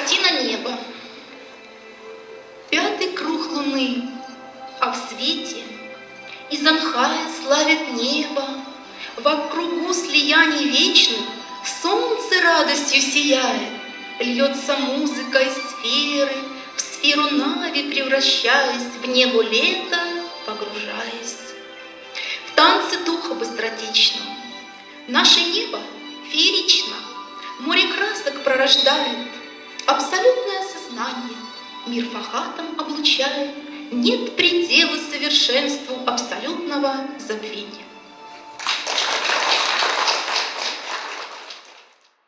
Картина неба. Пятый круг луны, а в свете Изанхая славит небо. Вокругу слияний вечных солнце радостью сияет. Льется музыка из сферы, в сферу Нави превращаясь, в небо лета погружаясь. В танце духа быстротечном наше небо феерично, море красок пророждает, абсолютное сознание мир фахатом облучает, нет предела совершенству абсолютного забвения.